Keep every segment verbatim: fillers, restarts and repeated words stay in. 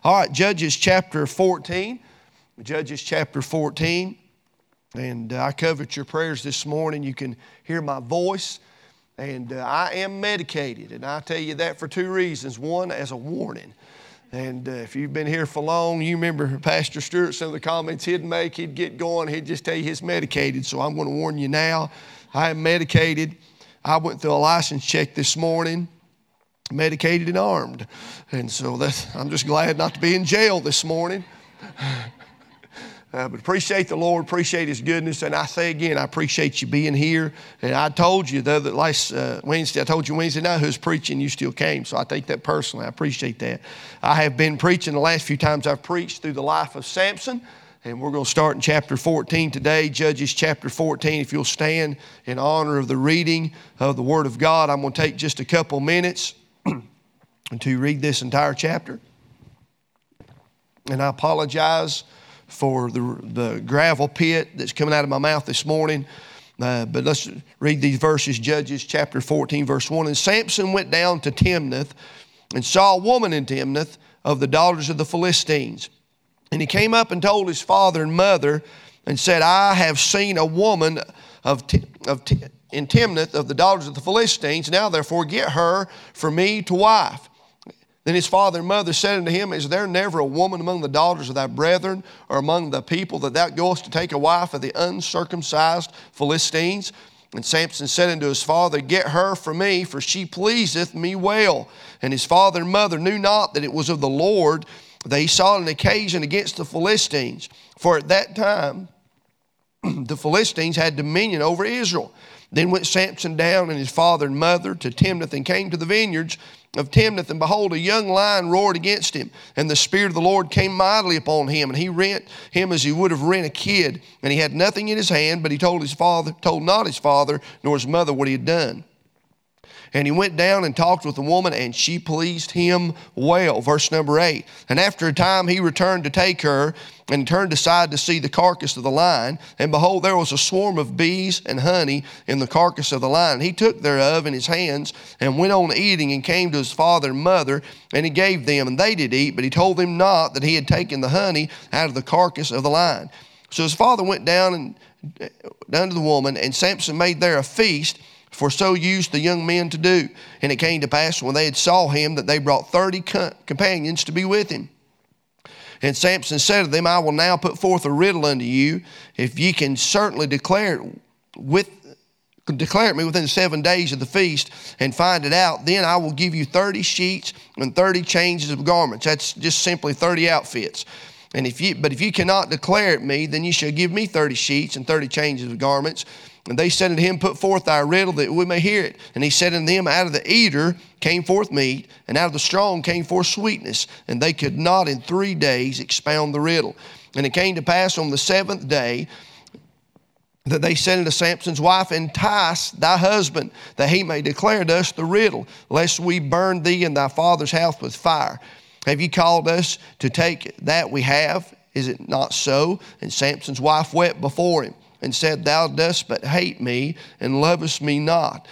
All right, Judges chapter fourteen. Judges chapter fourteen. And uh, I covet your prayers this morning. You can hear my voice. And uh, I am medicated. And I tell you that for two reasons. One, as a warning. And uh, if you've been here for long, you remember Pastor Stewart, some of the comments he'd make, he'd get going, he'd just tell you he's medicated. So I'm going to warn you now, I am medicated. I went through a license check this morning, medicated and armed. And so that's, I'm just glad not to be in jail this morning. Uh, but appreciate the Lord, appreciate His goodness. And I say again, I appreciate you being here. And I told you the other last uh, Wednesday, I told you Wednesday night who's preaching, you still came. So I take that personally. I appreciate that. I have been preaching the last few times I've preached through the life of Samson. And we're going to start in chapter fourteen today, Judges chapter fourteen. If you'll stand in honor of the reading of the Word of God, I'm going to take just a couple minutes to read this entire chapter. And I apologize for the, the gravel pit that's coming out of my mouth this morning. Uh, but let's read these verses, Judges chapter fourteen, verse one. And Samson went down to Timnath and saw a woman in Timnath of the daughters of the Philistines. And he came up and told his father and mother and said, I have seen a woman of, of in Timnath of the daughters of the Philistines. Now therefore get her for me to wife. Then his father and mother said unto him, Is there never a woman among the daughters of thy brethren, or among the people, that thou goest to take a wife of the uncircumcised Philistines? And Samson said unto his father, Get her for me, for she pleaseth me well. And his father and mother knew not that it was of the Lord. They saw an occasion against the Philistines. For at that time the Philistines had dominion over Israel. Then went Samson down and his father and mother to Timnath, and came to the vineyards of Timnath, and behold, a young lion roared against him, and the Spirit of the Lord came mightily upon him, and he rent him as he would have rent a kid, and he had nothing in his hand, but he told his father, told not his father nor his mother what he had done. And he went down and talked with the woman, and she pleased him well. Verse number eight. And after a time he returned to take her, and turned aside to see the carcass of the lion. And behold, there was a swarm of bees and honey in the carcass of the lion. He took thereof in his hands, and went on eating, and came to his father and mother, and he gave them, and they did eat. But he told them not that he had taken the honey out of the carcass of the lion. So his father went down and down to the woman, and Samson made there a feast, for so used the young men to do. And it came to pass, when they had saw him, that they brought thirty companions to be with him. And Samson said to them, I will now put forth a riddle unto you. If ye can certainly declare it with declare it me within seven days of the feast, and find it out, then I will give you thirty sheets and thirty changes of garments. That's just simply thirty outfits. And if you, but if you cannot declare it me, then you shall give me thirty sheets and thirty changes of garments. And they said unto him, Put forth thy riddle, that we may hear it. And he said unto them, Out of the eater came forth meat, and out of the strong came forth sweetness. And they could not in three days expound the riddle. And it came to pass on the seventh day that they said unto Samson's wife, Entice thy husband, that he may declare to us the riddle, lest we burn thee and thy father's house with fire. Have ye called us to take that we have? Is it not so? And Samson's wife wept before him, and said, Thou dost but hate me, and lovest me not.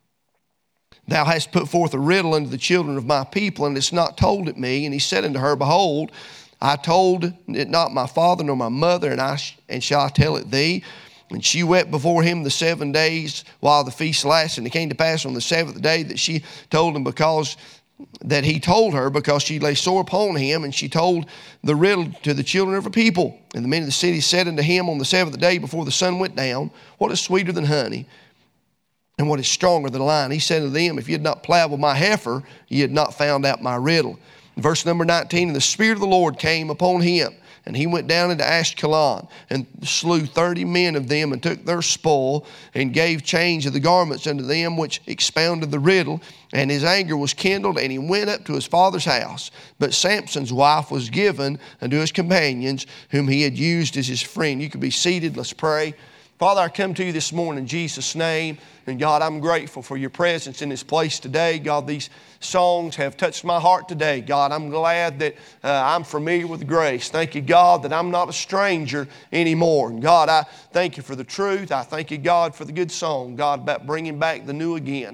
Thou hast put forth a riddle unto the children of my people, and hast not told it me. And he said unto her, Behold, I told it not my father nor my mother, and I sh- and shall I tell it thee? And she wept before him the seven days while the feast lasted. And it came to pass on the seventh day that she told him, because that he told her, because she lay sore upon him, and she told the riddle to the children of her people. And the men of the city said unto him on the seventh day before the sun went down, What is sweeter than honey, and what is stronger than a lion? He said unto them, If ye had not plowed with my heifer, ye had not found out my riddle. Verse number nineteen, And the Spirit of the Lord came upon him, and he went down into Ashkelon, and slew thirty men of them, and took their spoil, and gave change of the garments unto them which expounded the riddle. And his anger was kindled, and he went up to his father's house. But Samson's wife was given unto his companions, whom he had used as his friend. You can be seated. Let's pray. Father, I come to you this morning in Jesus' name. And God, I'm grateful for your presence in this place today. God, these songs have touched my heart today. God, I'm glad that uh, I'm familiar with grace. Thank you, God, that I'm not a stranger anymore. And God, I thank you for the truth. I thank you, God, for the good song, God, about bringing back the new again.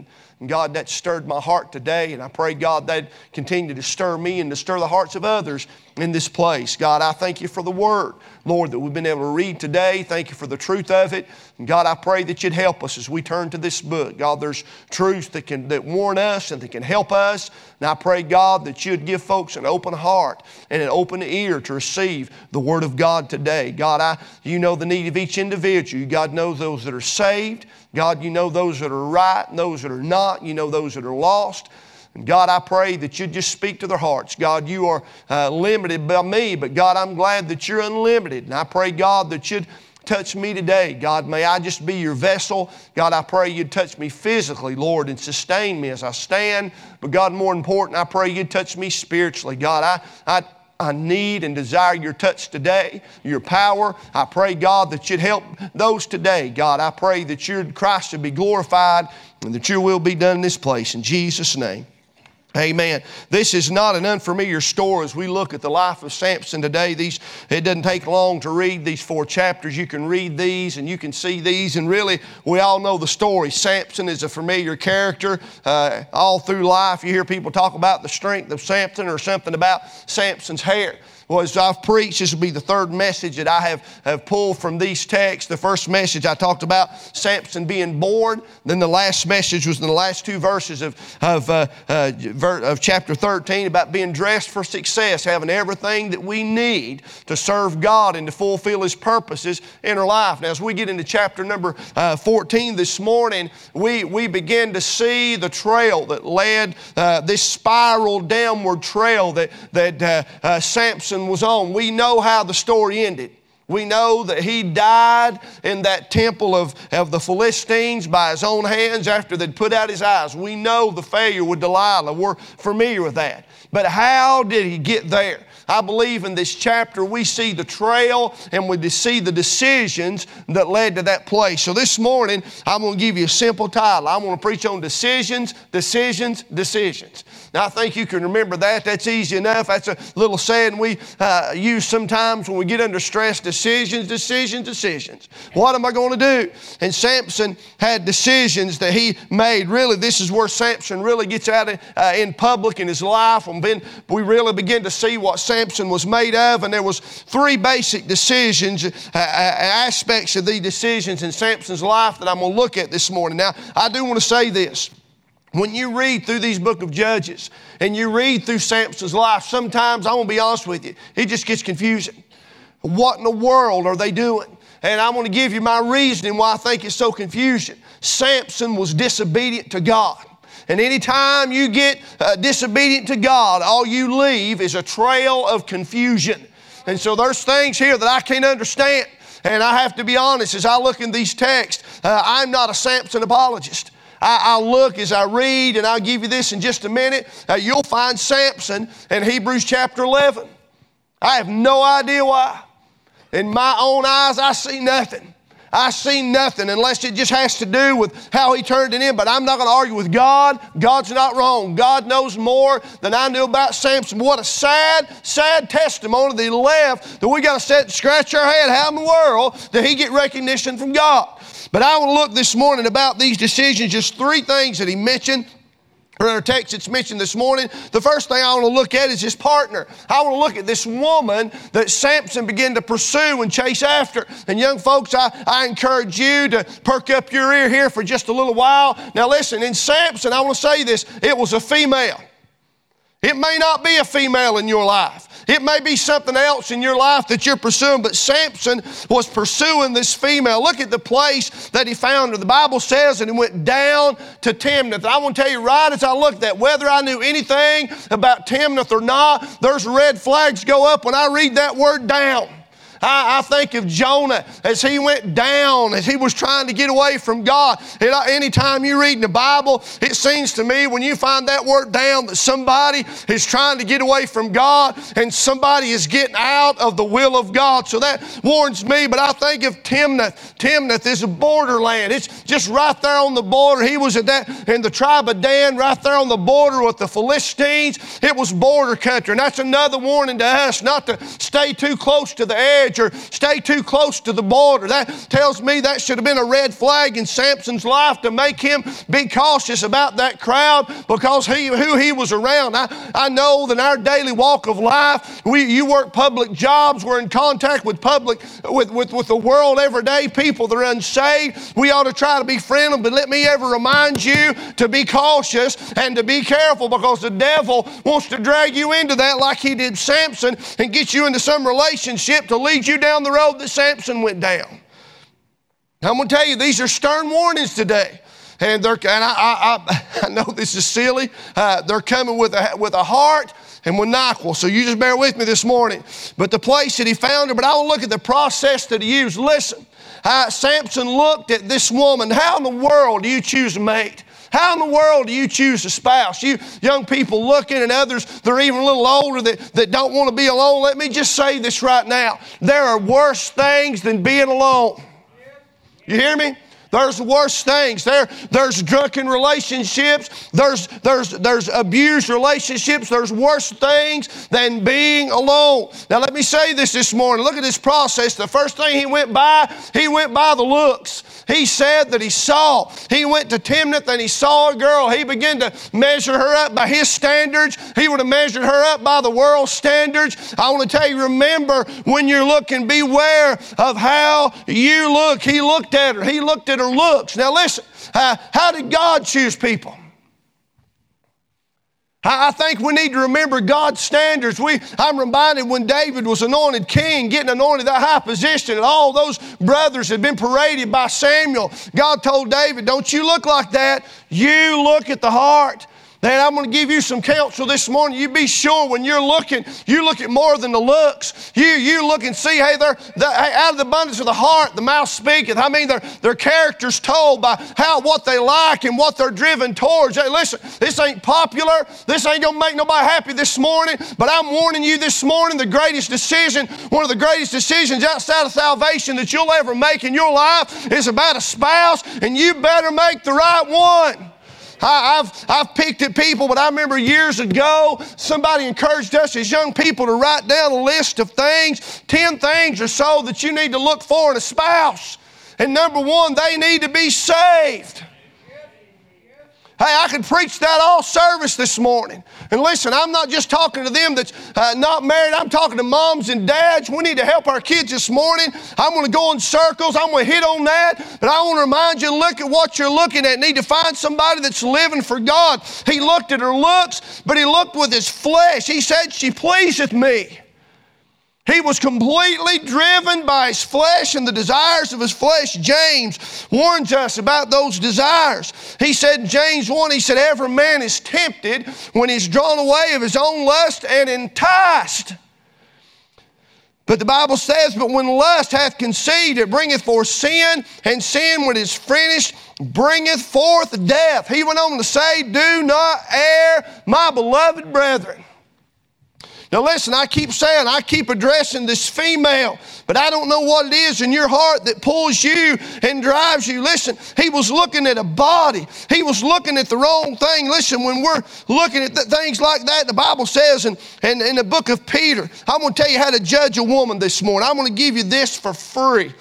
And God, that stirred my heart today, and I pray, God, that continue to stir me and to stir the hearts of others in this place. God, I thank you for the Word, Lord, that we've been able to read today. Thank you for the truth of it. And God, I pray that you'd help us as we turn to this book. God, there's truths that can that warn us and that can help us. And I pray, God, that you'd give folks an open heart and an open ear to receive the Word of God today. God, I, you know the need of each individual. God knows those that are saved. God, you know those that are right and those that are not. You know those that are lost. And God, I pray that you'd just speak to their hearts. God, you are uh, limited by me, but God, I'm glad that you're unlimited. And I pray, God, that you'd touch me today. God, may I just be your vessel. God, I pray you'd touch me physically, Lord, and sustain me as I stand. But God, more important, I pray you'd touch me spiritually. God, I, I I need and desire your touch today, your power. I pray, God, that you'd help those today. God, I pray that your Christ should be glorified and that your will be done in this place. In Jesus' name. Amen. This is not an unfamiliar story as we look at the life of Samson today. These, it doesn't take long to read these four chapters. You can read these and you can see these, and really we all know the story. Samson is a familiar character uh, all through life. You hear people talk about the strength of Samson or something about Samson's hair. Well, as I've preached, this will be the third message that I have, have pulled from these texts. The first message I talked about Samson being born. Then the last message was in the last two verses of, of, uh, uh, of chapter thirteen about being dressed for success, having everything that we need to serve God and to fulfill His purposes in our life. Now, as we get into chapter number uh, fourteen this morning, we, we begin to see the trail that led, uh, this spiral downward trail that, that uh, uh, Samson was on. We know how the story ended. We know that he died in that temple of, of the Philistines by his own hands after they'd put out his eyes. We know the failure with Delilah. We're familiar with that. But how did he get there? I believe in this chapter we see the trail and we see the decisions that led to that place. So this morning I'm going to give you a simple title. I'm going to preach on decisions, decisions, decisions. Now I think you can remember that. That's easy enough. That's a little saying we uh, use sometimes when we get under stress. Decisions, decisions, decisions. What am I going to do? And Samson had decisions that he made. Really, this is where Samson really gets out of, uh, in public in his life. And then we really begin to see what Samson was made of, and there was three basic decisions, uh, aspects of these decisions in Samson's life that I'm going to look at this morning. Now, I do want to say this. When you read through these book of Judges and you read through Samson's life, sometimes, I'm going to be honest with you, it just gets confusing. What in the world are they doing? And I'm going to give you my reasoning why I think it's so confusing. Samson was disobedient to God. And anytime you get uh, disobedient to God, all you leave is a trail of confusion. And so there's things here that I can't understand. And I have to be honest, as I look in these texts, uh, I'm not a Samson apologist. I, I'll look as I read, and I'll give you this in just a minute. Uh, you'll find Samson in Hebrews chapter eleven. I have no idea why. In my own eyes, I see nothing. I see nothing unless it just has to do with how he turned it in. But I'm not going to argue with God. God's not wrong. God knows more than I knew about Samson. What a sad, sad testimony that he left, that we got to sit and scratch our head. How in the world did he get recognition from God? But I want to look this morning about these decisions, just three things that he mentioned. In our text it's mentioned this morning. The first thing I want to look at is his partner. I want to look at this woman that Samson began to pursue and chase after. And young folks, I, I encourage you to perk up your ear here for just a little while. Now listen, in Samson, I want to say this, it was a female. It may not be a female in your life. It may be something else in your life that you're pursuing, but Samson was pursuing this female. Look at the place that he found her. The Bible says that he went down to Timnath. I want to tell you right as I looked at that, whether I knew anything about Timnath or not, there's red flags go up when I read that word down. I, I think of Jonah as he went down, as he was trying to get away from God. And anytime you read in the Bible, it seems to me when you find that word down that somebody is trying to get away from God and somebody is getting out of the will of God. So that warns me, but I think of Timnath. Timnath is a borderland. It's just right there on the border. He was at that in the tribe of Dan, right there on the border with the Philistines. It was border country. And that's another warning to us not to stay too close to the edge edge or stay too close to the border. That tells me that should have been a red flag in Samson's life to make him be cautious about that crowd because he, who he was around. I, I know that in our daily walk of life, we, you work public jobs, we're in contact with public, with, with, with the world every day, people that are unsaved. We ought to try to be friendly, but let me ever remind you to be cautious and to be careful because the devil wants to drag you into that like he did Samson and get you into some relationship to lead you down the road that Samson went down. I'm going to tell you, these are stern warnings today. And, they're, and I, I, I know this is silly. Uh, they're coming with a, with a heart and with NyQuil. So you just bear with me this morning. But the place that he found her, but I want to look at the process that he used. Listen, uh, Samson looked at this woman. How in the world do you choose a mate? How in the world do you choose a spouse? You young people looking and others that are even a little older that, that don't want to be alone. Let me just say this right now. There are worse things than being alone. You hear me? There's worse things. There, there's drunken relationships. There's, there's, there's abused relationships. There's worse things than being alone. Now let me say this this morning. Look at this process. The first thing he went by, he went by the looks. He said that he saw. He went to Timnath and he saw a girl. He began to measure her up by his standards. He would have measured her up by the world's standards. I want to tell you, remember when you're looking, beware of how you look. He looked at her. He looked at her looks. Now listen, uh, how did God choose people? I think we need to remember God's standards. We, I'm reminded when David was anointed king, getting anointed that high position, and all those brothers had been paraded by Samuel. God told David, don't you look like that. You look at the heart. And I'm going to give you some counsel this morning. You be sure when you're looking, you look at more than the looks. You, you look and see, hey, they're, they're, out of the abundance of the heart, the mouth speaketh. I mean, their, their character's told by how, what they like and what they're driven towards. Hey, listen, this ain't popular. This ain't going to make nobody happy this morning. But I'm warning you this morning, the greatest decision, one of the greatest decisions outside of salvation that you'll ever make in your life is about a spouse, and you better make the right one. I, I've, I've picked at people, but I remember years ago, somebody encouraged us as young people to write down a list of things, ten things or so that you need to look for in a spouse. And number one, they need to be saved. Hey, I could preach that all service this morning. And listen, I'm not just talking to them that's uh, not married. I'm talking to moms and dads. We need to help our kids this morning. I'm going to go in circles. I'm going to hit on that. But I want to remind you, look at what you're looking at. Need to find somebody that's living for God. He looked at her looks, but he looked with his flesh. He said, she pleaseth me. He was completely driven by his flesh and the desires of his flesh. James warns us about those desires. He said in James one, he said, every man is tempted when he's drawn away of his own lust and enticed. But the Bible says, but when lust hath conceived, it bringeth forth sin, and sin, when it is finished, bringeth forth death. He went on to say, do not err, my beloved brethren. Now listen, I keep saying, I keep addressing this female, but I don't know what it is in your heart that pulls you and drives you. Listen, he was looking at a body. He was looking at the wrong thing. Listen, when we're looking at th- things like that, the Bible says in, in, in the book of Peter, I'm going to tell you how to judge a woman this morning. I'm going to give you this for free.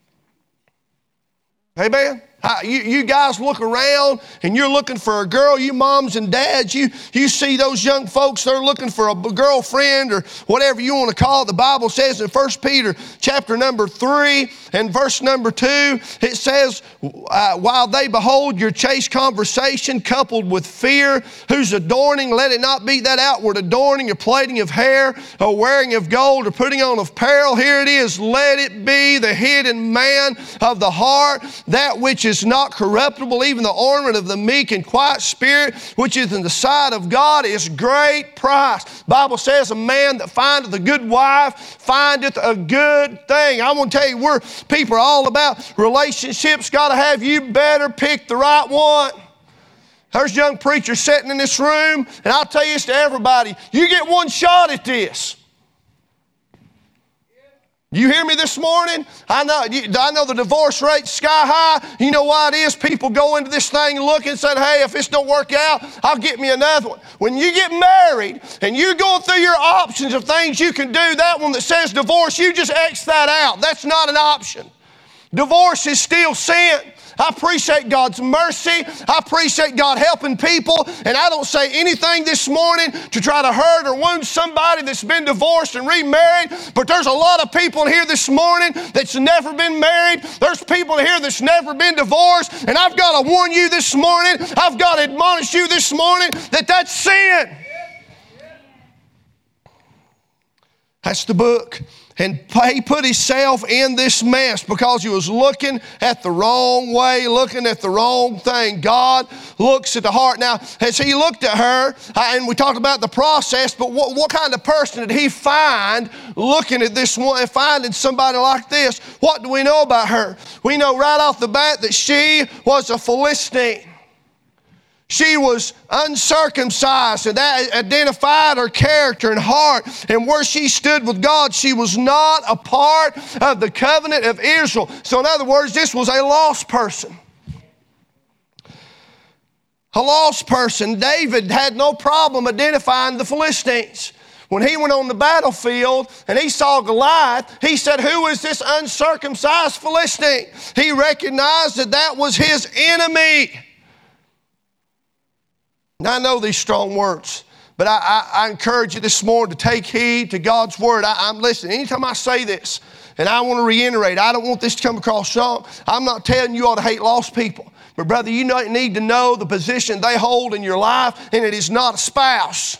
Amen? Uh, you, you guys look around and you're looking for a girl, you moms and dads, you, you see those young folks, they're looking for a girlfriend or whatever you want to call it. The Bible says in First Peter chapter number three and verse number two, it says, uh, while they behold your chaste conversation coupled with fear, whose adorning, let it not be that outward adorning or plaiting of hair or wearing of gold or putting on of apparel. Here it is, let it be the hidden man of the heart, that which is not corruptible, even the ornament of the meek and quiet spirit, which is in the sight of God, is great price. The Bible says, a man that findeth a good wife findeth a good thing. I want to tell you, we're people are all about relationships. Got to have, you better pick the right one. There's young preachers sitting in this room, and I'll tell you this to everybody, you get one shot at this. You hear me this morning? I know, I know the divorce rate's sky high. You know why it is? People go into this thing looking and say, hey, if this don't work out, I'll get me another one. When you get married and you're going through your options of things you can do, that one that says divorce, you just X that out. That's not an option. Divorce is still sin. I appreciate God's mercy. I appreciate God helping people. And I don't say anything this morning to try to hurt or wound somebody that's been divorced and remarried. But there's a lot of people in here this morning that's never been married. There's people in here that's never been divorced. And I've got to warn you this morning. I've got to admonish you this morning that that's sin. That's the book. And he put himself in this mess because he was looking at the wrong way, looking at the wrong thing. God looks at the heart. Now, as he looked at her, and we talked about the process, but what, what kind of person did he find looking at this one, finding somebody like this? What do we know about her? We know right off the bat that she was a Philistine. She was uncircumcised, and that identified her character and heart. And where she stood with God, she was not a part of the covenant of Israel. So in other words, this was a lost person. A lost person. David had no problem identifying the Philistines. When he went on the battlefield and he saw Goliath, he said, who is this uncircumcised Philistine? He recognized that that was his enemy. Now, I know these strong words, but I, I, I encourage you this morning to take heed to God's word. I, I'm listening. Anytime I say this, and I want to reiterate, I don't want this to come across wrong. I'm not telling you ought to hate lost people. But brother, you need to know the position they hold in your life, and it is not a spouse.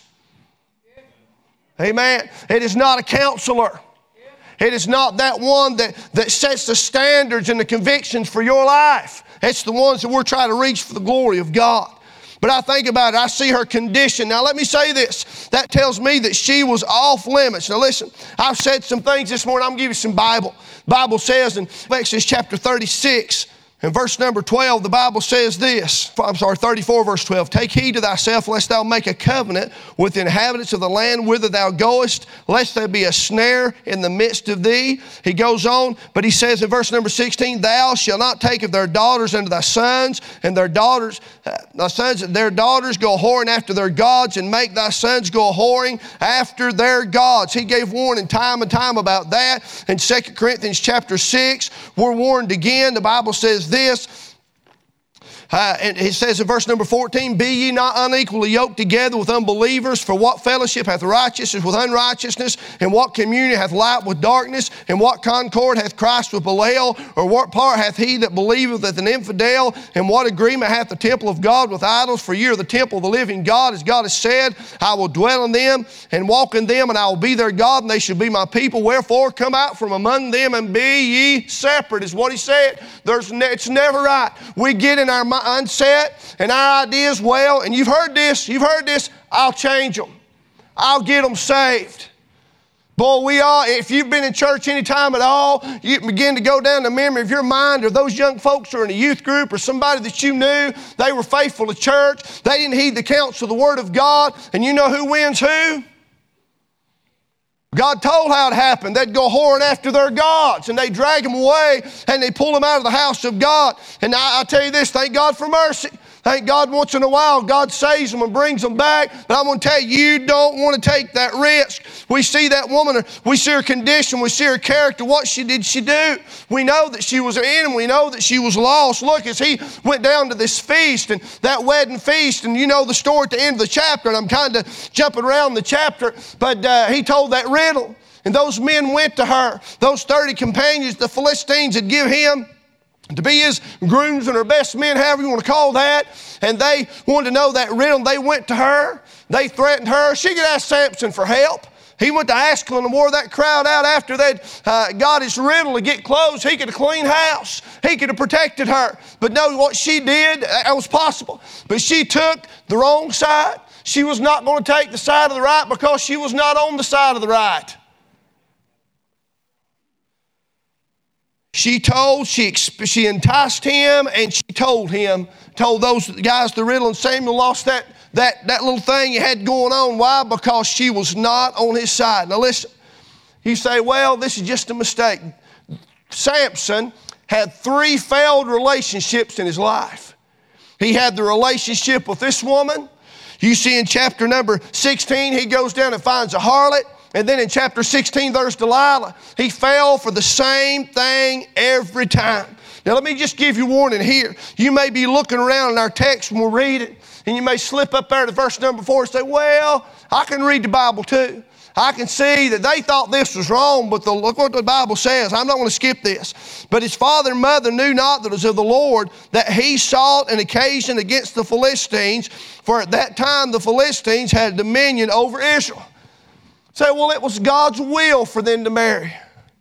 Amen. It is not a counselor. It is not that one that, that sets the standards and the convictions for your life. It's the ones that we're trying to reach for the glory of God. But I think about it, I see her condition. Now let me say this, that tells me that she was off limits. Now listen, I've said some things this morning, I'm going to give you some Bible. Bible says in Exodus chapter thirty-six, in verse number twelve, the Bible says this, I'm sorry, thirty-four verse twelve, take heed to thyself lest thou make a covenant with the inhabitants of the land whither thou goest, lest there be a snare in the midst of thee. He goes on, but he says in verse number sixteen, thou shalt not take of their daughters unto thy sons, and their daughters, uh, thy sons and their daughters go whoring after their gods, and make thy sons go whoring after their gods. He gave warning time and time about that. In Second Corinthians chapter six, we're warned again. The Bible says this, Uh, and it says in verse number fourteen, be ye not unequally yoked together with unbelievers, for what fellowship hath righteousness with unrighteousness, and what communion hath light with darkness, and what concord hath Christ with Belial, or what part hath he that believeth with an infidel, and what agreement hath the temple of God with idols? For ye are the temple of the living God, as God has said, I will dwell in them and walk in them, and I will be their God, and they shall be my people. Wherefore come out from among them and be ye separate, is what he said. There's ne- it's never right. We get in our mind mindset and our ideas, well, and you've heard this, you've heard this, I'll change them. I'll get them saved. Boy, we all, if you've been in church any time at all, you begin to go down the memory of your mind, or those young folks who are in a youth group, or somebody that you knew, they were faithful to church, they didn't heed the counsel of the Word of God, and you know who wins who? God told how it happened. They'd go whoring after their gods, and they'd drag them away, and they'd pull them out of the house of God. And I, I tell you this, thank God for mercy. Thank God once in a while God saves them and brings them back. But I'm going to tell you, you don't want to take that risk. We see that woman, we see her condition, we see her character. What she did she do? We know that she was an enemy. We know that she was lost. Look, as he went down to this feast, and that wedding feast, and you know the story at the end of the chapter, and I'm kind of jumping around the chapter, but uh, he told that riddle. And those men went to her. Those thirty companions, the Philistines, had give him to be his grooms and her best men, however you want to call that. And they wanted to know that riddle. They went to her. They threatened her. She could ask Samson for help. He went to Ascalon and wore that crowd out after they'd uh, got his riddle to get clothes. He could have cleaned house. He could have protected her. But no, what she did, that was possible. But she took the wrong side. She was not going to take the side of the right because she was not on the side of the right. She told, she, she enticed him, and she told him, told those guys the riddle, and Samuel lost that, that, that little thing he had going on. Why? Because she was not on his side. Now listen, You say, well, this is just a mistake. Samson had three failed relationships in his life. He had the relationship with this woman. You see in chapter number sixteen, he goes down and finds a harlot. And then in chapter sixteen, there's Delilah. He fell for the same thing every time. Now let me just give you warning here. You may be looking around in our text when we read it, and you may slip up there to verse number four and say, well, I can read the Bible too. I can see that they thought this was wrong, but the, look what the Bible says. I'm not going to skip this. But his father and mother knew not that it was of the Lord that he sought an occasion against the Philistines, for at that time the Philistines had dominion over Israel. Say, well, it was God's will for them to marry.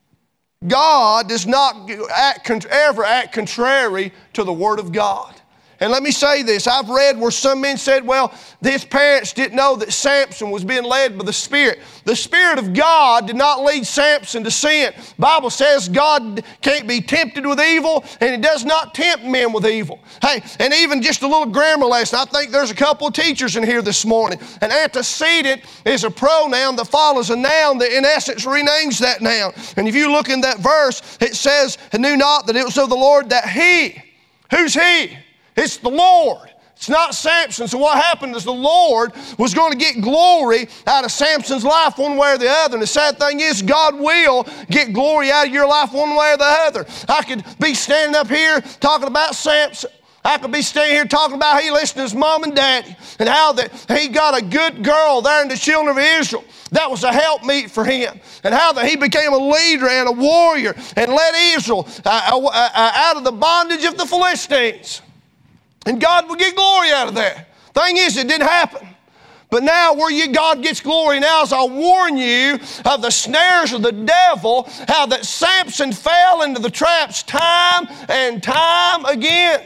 God does not act, ever act contrary to the Word of God. And let me say this, I've read where some men said, well, his parents didn't know that Samson was being led by the Spirit. The Spirit of God did not lead Samson to sin. The Bible says God can't be tempted with evil, and He does not tempt men with evil. Hey, and even just a little grammar lesson, I think there's a couple of teachers in here this morning. An antecedent is a pronoun that follows a noun that in essence renames that noun. And if you look in that verse, it says, "And knew not that it was of the Lord that He," who's He? It's the Lord. It's not Samson. So what happened is the Lord was going to get glory out of Samson's life one way or the other. And the sad thing is God will get glory out of your life one way or the other. I could be standing up here talking about Samson. I could be standing here talking about he listened to his mom and daddy and how that he got a good girl there in the children of Israel. That was a helpmeet for him. And how that he became a leader and a warrior and led Israel uh, uh, uh, out of the bondage of the Philistines. And God will get glory out of that. Thing is, it didn't happen. But now where you, God gets glory now is I warn you of the snares of the devil, how that Samson fell into the traps time and time again.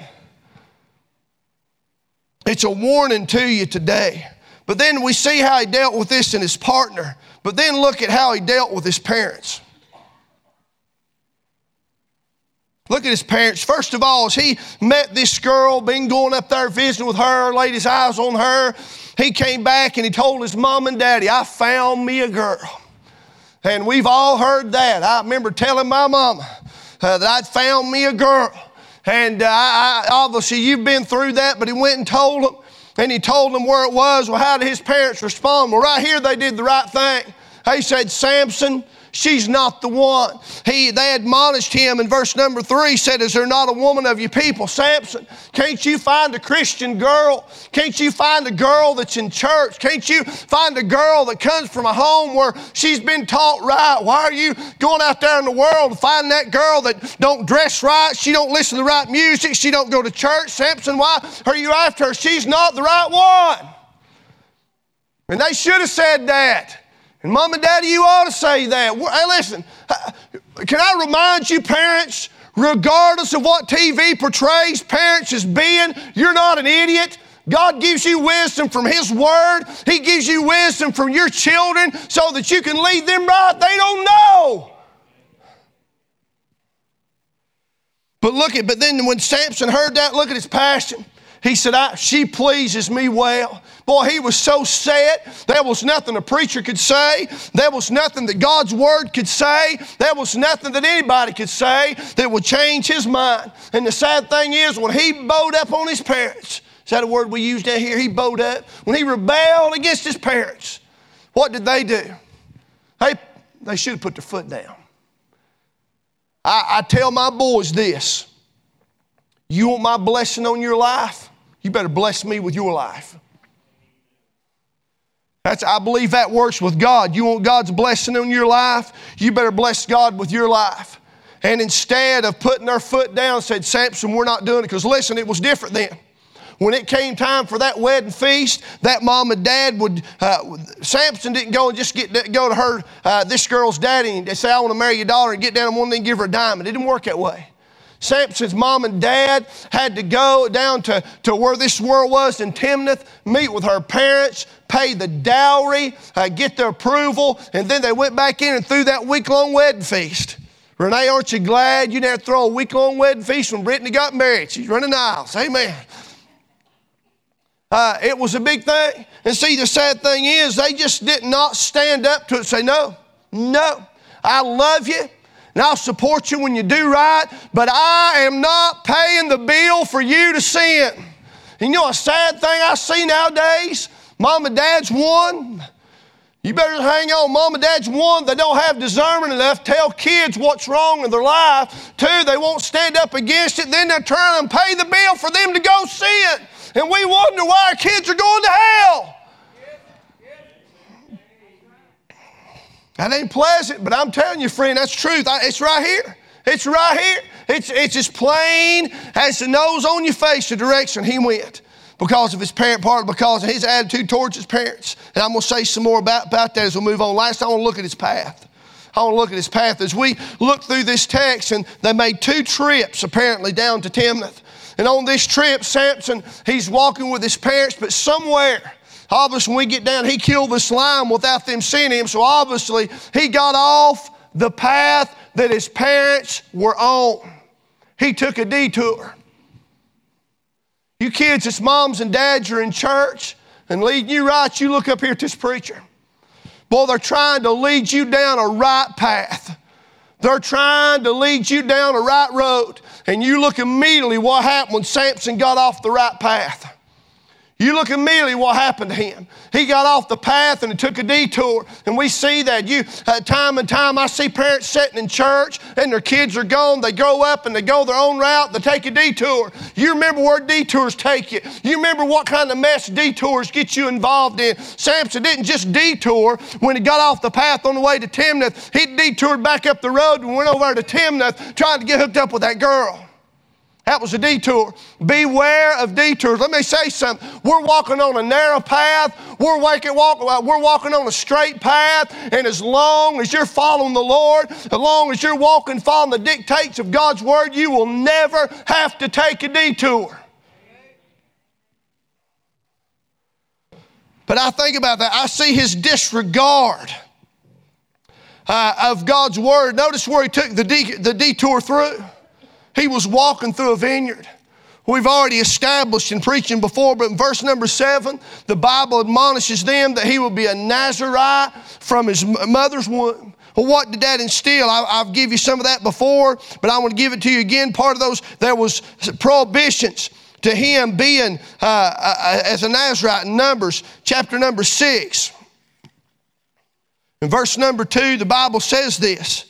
It's a warning to you today. But then we see how he dealt with this in his partner. But then look at how he dealt with his parents. Look at his parents. First of all, as he met this girl, been going up there visiting with her, laid his eyes on her, he came back and he told his mom and daddy, I found me a girl. And we've all heard that. I remember telling my mama uh, that I'd found me a girl. And uh, I, I, obviously you've been through that, but he went and told them, and he told them where it was. Well, how did his parents respond? Well, right here they did the right thing. He said, Samson, she's not the one. He, they admonished him in verse number three, said, is there not a woman of your people? Samson, can't you find a Christian girl? Can't you find a girl that's in church? Can't you find a girl that comes from a home where she's been taught right? Why are you going out there in the world to find that girl that don't dress right? She don't listen to the right music. She don't go to church. Samson, why are you after her? She's not the right one. And they should have said that. And Mom and Daddy, you ought to say that. Hey, listen, can I remind you, parents, regardless of what T V portrays parents as being, you're not an idiot. God gives you wisdom from His Word. He gives you wisdom from your children so that you can lead them right. They don't know. But look at, but then when Samson heard that, look at his passion. He said, I, she pleases me well. Boy, he was so set. There was nothing a preacher could say. There was nothing that God's Word could say. There was nothing that anybody could say that would change his mind. And the sad thing is, when he bowed up on his parents, is that a word we use down here? He bowed up. When he rebelled against his parents, what did they do? They, they should have put their foot down. I, I tell my boys this. You want my blessing on your life? You better bless me with your life. That's, I believe that works with God. You want God's blessing on your life? You better bless God with your life. And instead of putting their foot down, said, Samson, we're not doing it. Because listen, it was different then. When it came time for that wedding feast, that mom and dad would, uh, Samson didn't go and just get go to her, uh, this girl's daddy, and say, I want to marry your daughter, and get down on one knee and give her a diamond. It didn't work that way. Samson's mom and dad had to go down to, to where this world was in Timnath, meet with her parents, pay the dowry, uh, get their approval, and then they went back in and threw that week-long wedding feast. Renee, aren't you glad you didn't have to throw a week-long wedding feast when Brittany got married? She's running the aisles. Amen. Uh, it was a big thing. And see, the sad thing is they just did not stand up to it and say, no, no. I love you, and I'll support you when you do right, but I am not paying the bill for you to sin. And you know a sad thing I see nowadays? Mom and Dad's one. You better hang on. Mom and Dad's one. They don't have discernment enough to tell kids what's wrong in their life. Two, they won't stand up against it. Then they're trying to pay the bill for them to go see it. And we wonder why our kids are going to hell. That ain't pleasant, but I'm telling you, friend, that's truth. It's right here. It's right here. It's, it's as plain as the nose on your face the direction he went because of his parent part, because of his attitude towards his parents. And I'm going to say some more about, about that as we move on. Last, I want to look at his path. I want to look at his path. As we look through this text, and they made two trips apparently down to Timnath. And on this trip, Samson, he's walking with his parents, but somewhere, obviously, when we get down, he killed this lion without them seeing him. So obviously, he got off the path that his parents were on. He took a detour. You kids, as moms and dads are in church and leading you right, you look up here at this preacher. Boy, they're trying to lead you down a right path. They're trying to lead you down a right road. And you look immediately what happened when Samson got off the right path. You look immediately what happened to him. He got off the path and he took a detour. And we see that. You, uh, time and time I see parents sitting in church and their kids are gone. They grow up and they go their own route. They take a detour. You remember where detours take you. You remember what kind of mess detours get you involved in. Samson didn't just detour when he got off the path on the way to Timnath. He detoured back up the road and went over to Timnath trying to get hooked up with that girl. That was a detour. Beware of detours. Let me say something. We're walking on a narrow path. We're walking, walk, we're walking on a straight path. And as long as you're following the Lord, as long as you're walking, following the dictates of God's Word, you will never have to take a detour. But I think about that. I see his disregard uh, of God's Word. Notice where he took the, de- the detour through. He was walking through a vineyard. We've already established in preaching before, but in verse number seven, the Bible admonishes them that he will be a Nazarite from his mother's womb. Well, what did that instill? I, I've given you some of that before, but I want to give it to you again. Part of those, there was prohibitions to him being uh, uh, as a Nazarite in Numbers, chapter number six. In verse number two, the Bible says this.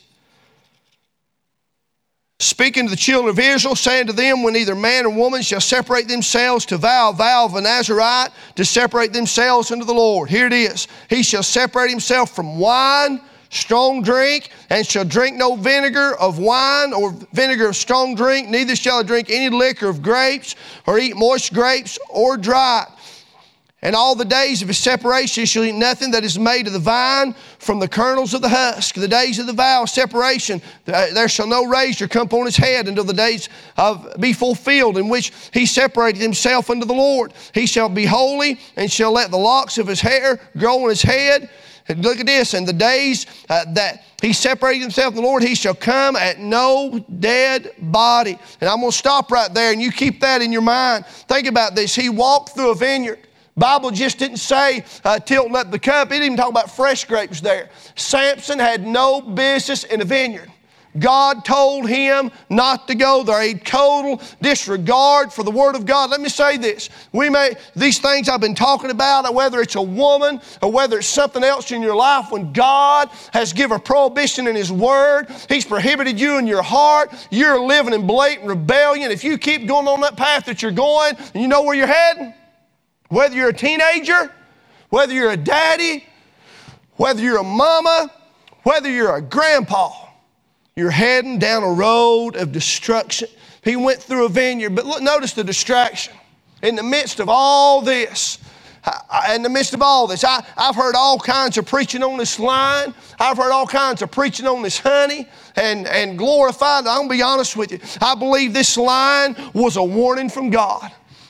Speaking to the children of Israel, saying to them, when either man or woman shall separate themselves to vow a vow of a Nazarite, to separate themselves unto the Lord. Here it is. He shall separate himself from wine, strong drink, and shall drink no vinegar of wine or vinegar of strong drink, neither shall he drink any liquor of grapes, or eat moist grapes, or dry. And all the days of his separation he shall eat nothing that is made of the vine from the kernels of the husk. The days of the vow of separation, there shall no razor come upon his head until the days of be fulfilled in which he separated himself unto the Lord. He shall be holy and shall let the locks of his hair grow on his head. And look at this, and the days uh, that he separated himself from the Lord, he shall come at no dead body. And I'm going to stop right there, and you keep that in your mind. Think about this. He walked through a vineyard. Bible just didn't say uh, tilting up the cup. It didn't even talk about fresh grapes there. Samson had no business in a vineyard. God told him not to go there. A total disregard for the Word of God. Let me say this. We may, these things I've been talking about, whether it's a woman or whether it's something else in your life, when God has given a prohibition in His Word, He's prohibited you in your heart, you're living in blatant rebellion. If you keep going on that path that you're going, and you know where you're heading, whether you're a teenager, whether you're a daddy, whether you're a mama, whether you're a grandpa, you're heading down a road of destruction. He went through a vineyard, but look, notice the distraction. In the midst of all this, I, in the midst of all this, I, I've heard all kinds of preaching on this line. I've heard all kinds of preaching on this honey and, and glorified. I'm going to be honest with you. I believe this line was a warning from God.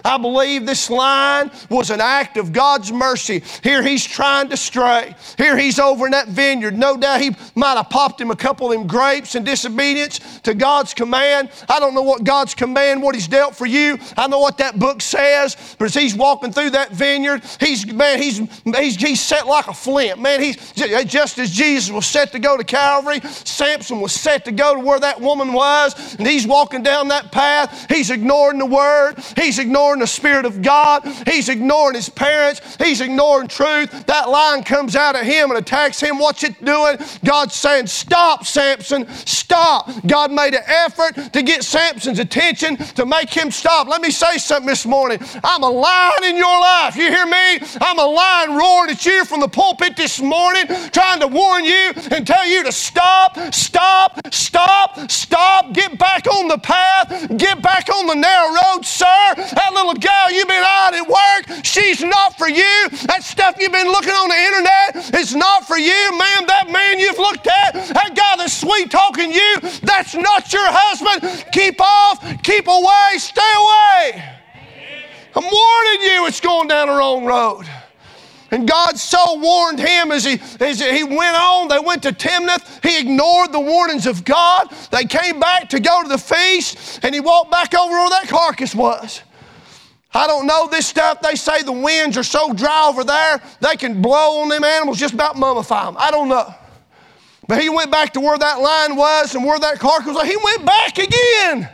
I believe this line was an act of God's mercy. Here he's trying to stray. Here he's over in that vineyard. No doubt he might have popped him a couple of them grapes in disobedience to God's command. I don't know what God's command, what he's dealt for you. I know what that book says. But as he's walking through that vineyard, he's, man, he's, he's, he's set like a flint. Man, he's just as Jesus was set to go to Calvary, Samson was set to go to where that woman was, and he's walking down that path. He's ignoring the Word. He's ignoring the Spirit of God. He's ignoring his parents. He's ignoring truth. That line comes out at him and attacks him. What's it doing? God's saying, stop, Samson, stop. God made an effort to get Samson's attention, to make him stop. Let me say something this morning. I'm a lion in your life. You hear me? I'm a lion roaring at you from the pulpit this morning, trying to warn you and tell you to stop, stop, stop, stop. Get back on the path. Get back on the narrow road, sir. That little gal you've been out at work, she's not for you. That stuff you've been looking on the internet is not for you. Man, that man you've looked at, that guy that's sweet talking you, that's not your husband. Keep off, keep away, stay away. I'm warning you, it's going down the wrong road. And God so warned him as he, as he went on. They went to Timnath. He ignored the warnings of God. They came back to go to the feast, and he walked back over where that carcass was. I don't know this stuff. They say the winds are so dry over there, they can blow on them animals, just about mummify them. I don't know. But he went back to where that line was and where that carcass was. He went back again.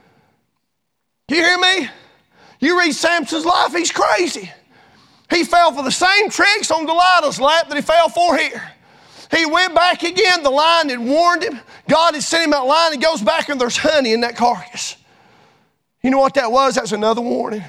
You hear me? You read Samson's life, he's crazy. He fell for the same tricks on Delilah's lap that he fell for here. He went back again. The lion had warned him. God had sent him that lion. He goes back and there's honey in that carcass. You know what that was? That's another warning.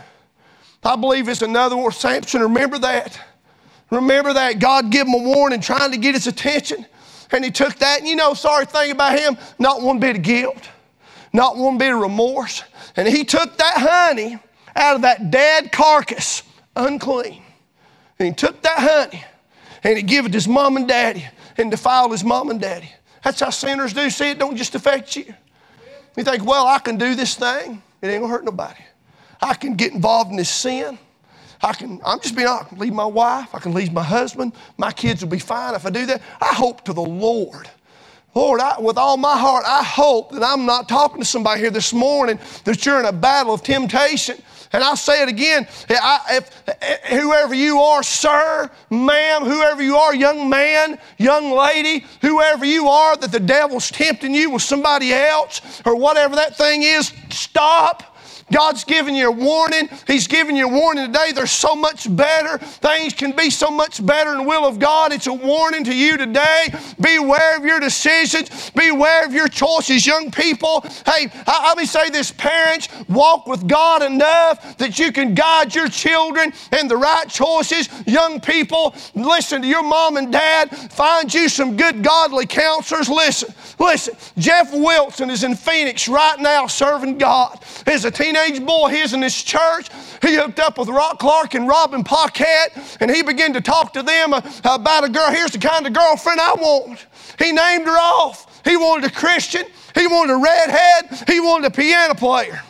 I believe it's another warning. Samson, remember that. Remember that. God gave him a warning, trying to get his attention. And he took that. And you know, sorry thing about him, not one bit of guilt. Not one bit of remorse. And he took that honey out of that dead carcass, unclean. And he took that honey and he gave it to his mom and daddy and defiled his mom and daddy. That's how sinners do. See, it don't just affect you. You think, well, I can do this thing. It ain't gonna hurt nobody. I can get involved in this sin. I can, I'm just being honest, I can leave my wife. I can leave my husband. My kids will be fine if I do that. I hope to the Lord. Lord, I, with all my heart, I hope that I'm not talking to somebody here this morning that you're in a battle of temptation. And I'll say it again, I, if, if, whoever you are, sir, ma'am, whoever you are, young man, young lady, whoever you are, that the devil's tempting you with somebody else or whatever that thing is, stop. God's giving you a warning. He's giving you a warning today. There's so much better. Things can be so much better in the will of God. It's a warning to you today. Beware of your decisions. Beware of your choices, young people. Hey, I, let me say this, parents, walk with God enough that you can guide your children in the right choices. Young people, listen to your mom and dad. Find you some good godly counselors. Listen, listen. Jeff Wilson is in Phoenix right now serving God. As a teenager, boy, he's in this church. He hooked up with Rock Clark and Robin Paquette, and he began to talk to them about a girl. Here's the kind of girlfriend I want. He named her off. He wanted a Christian. He wanted a redhead. He wanted a piano player.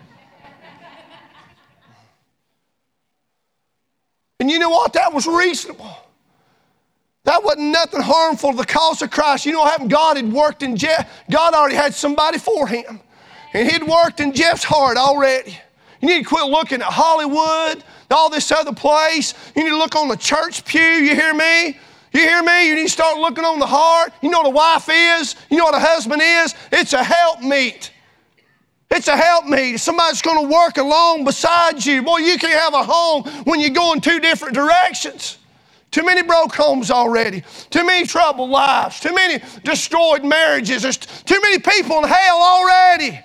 And you know what? That was reasonable. That wasn't nothing harmful to the cause of Christ. You know what happened? God had worked in Jeff. God already had somebody for him. And he'd worked in Jeff's heart already. You need to quit looking at Hollywood, all this other place. You need to look on the church pew, you hear me? You hear me? You need to start looking on the heart. You know what a wife is? You know what a husband is? It's a helpmeet. It's a helpmeet. Somebody's going to work along beside you. Boy, you can't have a home when you go in two different directions. Too many broke homes already. Too many troubled lives. Too many destroyed marriages. There's too many people in hell already.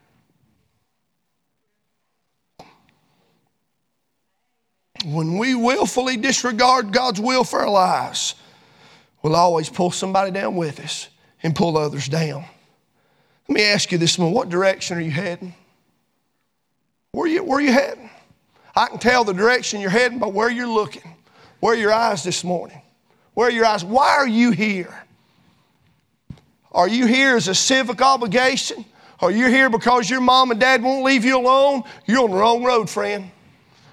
When we willfully disregard God's will for our lives, we'll always pull somebody down with us and pull others down. Let me ask you this morning, what direction are you heading? Where are you, where are you heading? I can tell the direction you're heading by where you're looking. Where are your eyes this morning? Where are your eyes? Why are you here? Are you here as a civic obligation? Are you here because your mom and dad won't leave you alone? You're on the wrong road, friend.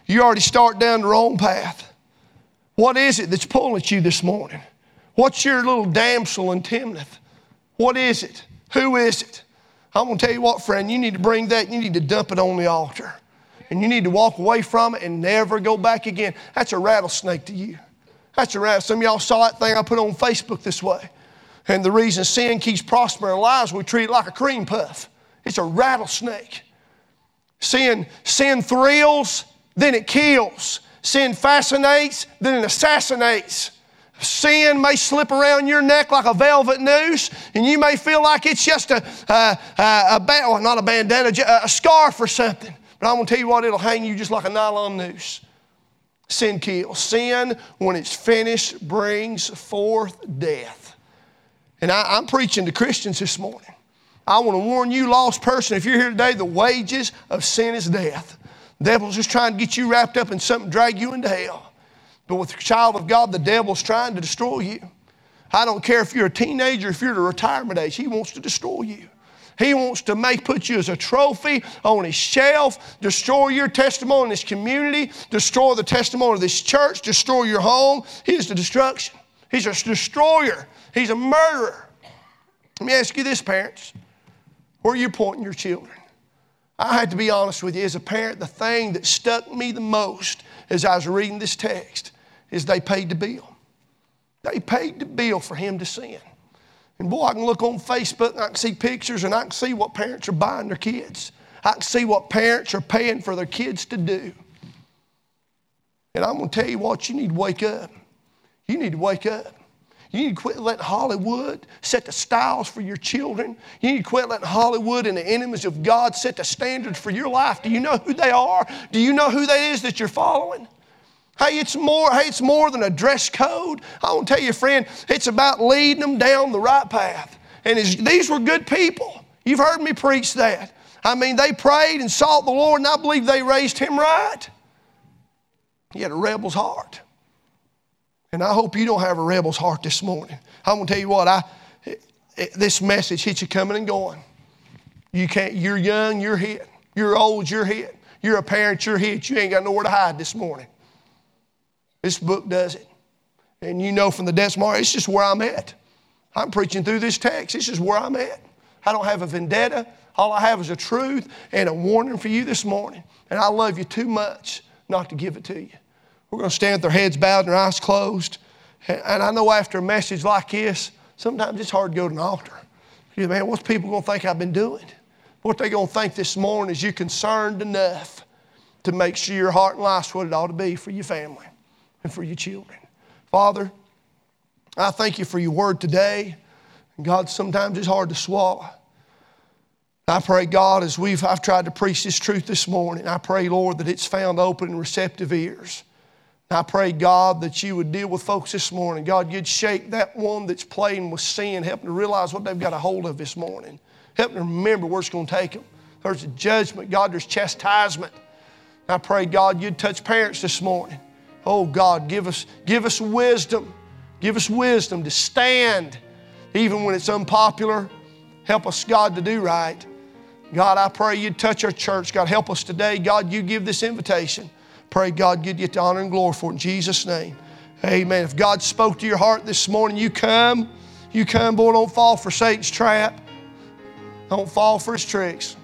You already start down the wrong path. What is it that's pulling at you this morning? What's your little damsel in Timnath? What is it? Who is it? I'm going to tell you what, friend, you need to bring that, you need to dump it on the altar. And you need to walk away from it and never go back again. That's a rattlesnake to you. That's a rattlesnake. Some of y'all saw that thing I put on Facebook this way. And the reason sin keeps prospering in our lives, we treat it like a cream puff. It's a rattlesnake. Sin, sin thrills, then it kills. Sin fascinates, then it assassinates. Sin may slip around your neck like a velvet noose, and you may feel like it's just a, a, a, a ba- well, not a bandana, a scarf or something. But I'm going to tell you what, it'll hang you just like a nylon noose. Sin kills. Sin, when it's finished, brings forth death. And I, I'm preaching to Christians this morning. I want to warn you, lost person, if you're here today, the wages of sin is death. The devil's just trying to get you wrapped up in something, drag you into hell. But with a child of God, the devil's trying to destroy you. I don't care if you're a teenager, if you're at a retirement age, he wants to destroy you. He wants to make, put you as a trophy on his shelf, destroy your testimony in this community, destroy the testimony of this church, destroy your home. He is the destruction. He's a destroyer. He's a murderer. Let me ask you this, parents. Where are you pointing your children? I had to be honest with you. As a parent, the thing that stuck me the most as I was reading this text is they paid the bill. They paid the bill for him to sin. And boy, I can look on Facebook and I can see pictures and I can see what parents are buying their kids. I can see what parents are paying for their kids to do. And I'm going to tell you what, you need to wake up. You need to wake up. You need to quit letting Hollywood set the styles for your children. You need to quit letting Hollywood and the enemies of God set the standards for your life. Do you know who they are? Do you know who that is that you're following? Hey, it's more, hey, it's more than a dress code. I want to tell you, friend, it's about leading them down the right path. And as, these were good people. You've heard me preach that. I mean, they prayed and sought the Lord, and I believe they raised him right. He had a rebel's heart. And I hope you don't have a rebel's heart this morning. I'm going to tell you what, I, it, it, this message hits you coming and going. You can't, you're young, you're hit. You're old, you're hit. You're a parent, you're hit. You ain't got nowhere to hide this morning. This book does it. And you know from the depths of my heart, it's just where I'm at. I'm preaching through this text. It's just where I'm at. I don't have a vendetta. All I have is a truth and a warning for you this morning. And I love you too much not to give it to you. We're going to stand with our heads bowed and our eyes closed. And I know after a message like this, sometimes it's hard to go to an altar. You know, man, what's people going to think I've been doing? What they going to think this morning is you concerned enough to make sure your heart and life's what it ought to be for your family and for your children. Father, I thank you for your word today. And God, sometimes it's hard to swallow. I pray, God, as we've I've tried to preach this truth this morning, I pray, Lord, that it's found open and receptive ears. I pray, God, that you would deal with folks this morning. God, you'd shake that one that's playing with sin, help them to realize what they've got a hold of this morning. Help them to remember where it's going to take them. There's a judgment. God, there's chastisement. I pray, God, you'd touch parents this morning. Oh, God, give us, give us wisdom. Give us wisdom to stand even when it's unpopular. Help us, God, to do right. God, I pray you'd touch our church. God, help us today. God, you give this invitation. Pray, God, give you the honor and glory for it in Jesus' name. Amen. If God spoke to your heart this morning, you come. You come, boy, don't fall for Satan's trap. Don't fall for his tricks.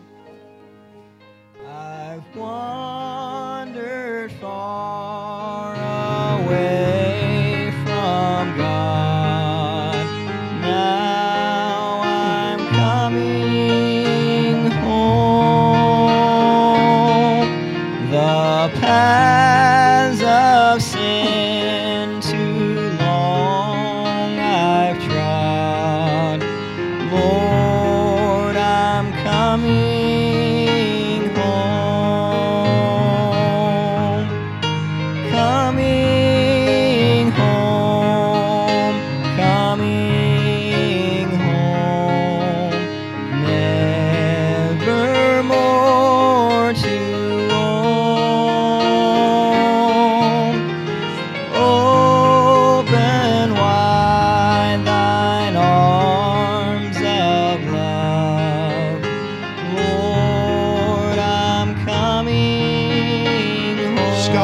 I've wandered far away from God. Now I'm coming home. The paths of sin too long I've trod. Lord, I'm coming home.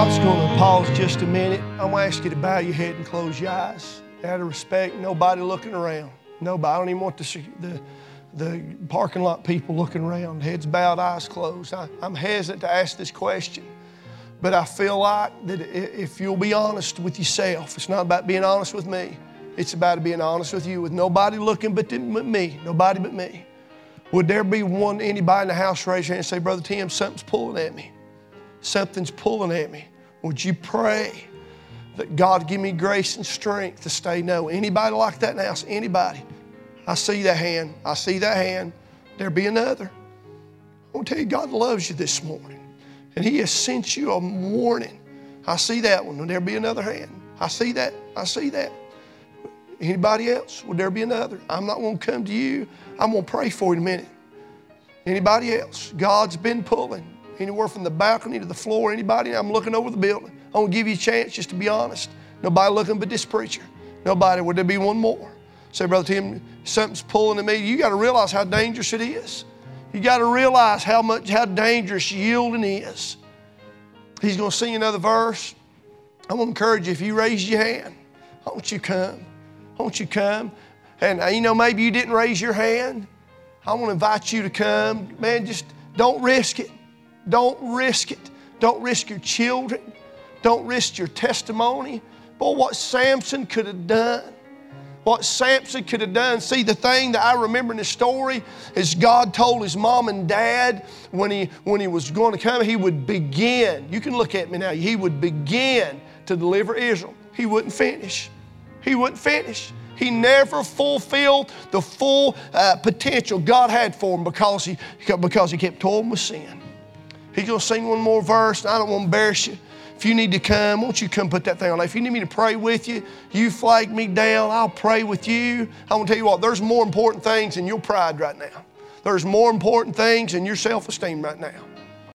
I'm just going to pause just a minute. I'm going to ask you to bow your head and close your eyes. Out of respect, nobody looking around. Nobody. I don't even want the, the, the parking lot people looking around. Heads bowed, eyes closed. I, I'm hesitant to ask this question, but I feel like that if you'll be honest with yourself, it's not about being honest with me. It's about being honest with you, with nobody looking but me. Nobody but me. Would there be one, anybody in the house raise your hand and say, Brother Tim, something's pulling at me. Something's pulling at me. Would you pray that God give me grace and strength to stay no? Anybody like that in the house? Anybody? I see that hand. I see that hand. There be another. I want to tell you, God loves you this morning. And He has sent you a warning. I see that one. Will there be another hand? I see that. I see that. Anybody else? Would there be another? I'm not going to come to you. I'm going to pray for you in a minute. Anybody else? God's been pulling. Anywhere from the balcony to the floor. Anybody? I'm looking over the building. I'm going to give you a chance just to be honest. Nobody looking but this preacher. Nobody. Would there be one more? Say, Brother Tim, something's pulling at me. You got to realize how dangerous it is. You got to realize how much, how dangerous yielding is. He's going to sing another verse. I'm going to encourage you, if you raise your hand, I want you to come. I want you to come. And uh, you know, maybe you didn't raise your hand. I want to invite you to come. Man, just don't risk it. Don't risk it. Don't risk your children. Don't risk your testimony. Boy, what Samson could have done. What Samson could have done. See, the thing that I remember in the story is God told his mom and dad when he, when he was going to come, he would begin. You can look at me now. He would begin to deliver Israel. He wouldn't finish. He wouldn't finish. He never fulfilled the full uh, potential God had for him because he, because he kept toiling with sin. He's going to sing one more verse, and I don't want to embarrass you. If you need to come, won't you come put that thing on? If you need me to pray with you, you flag me down, I'll pray with you. I want to tell you what, there's more important things than your pride right now. There's more important things than your self-esteem right now.